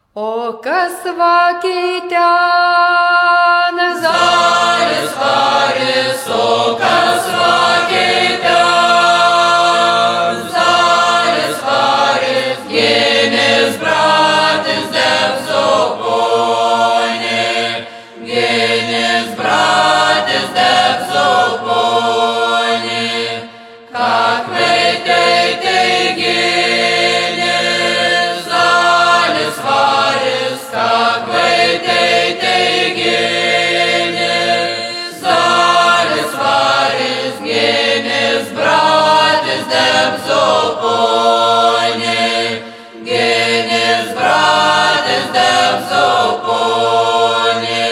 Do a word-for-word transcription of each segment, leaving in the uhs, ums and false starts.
O kas vakiai ten, Zalis varis, o kas vakiai ten, zalis varis, gėnis bratis debso ponė, gėnis bratis debso ponė, kak veitai tai gėnis, zalis varis, kak veitai tai gėnis, zalis varis, gėnis bratis debso ponė, gėnis bratis debso ponė.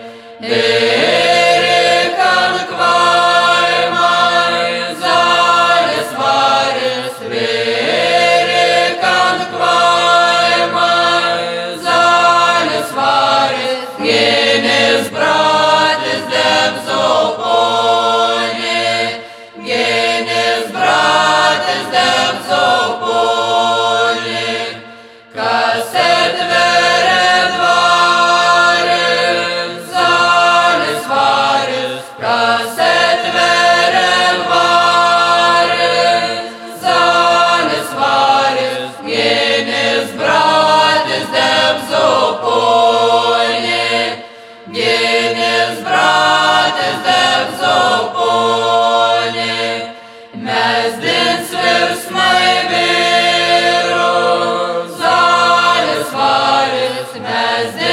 Vėrikan kvaimai, zalis varis, vėrikan kvaimai, zalis varis, gėnis bratis debso ponė, gėnis bratis debso ponė. Kas atveria dvarį, zalis varis, kas atveria dvarį, zalis varis, gėnis bratis debso ponė, gėnis bratis debso ponė. Mes dins virsmai vyrų, zalis varis, mes dins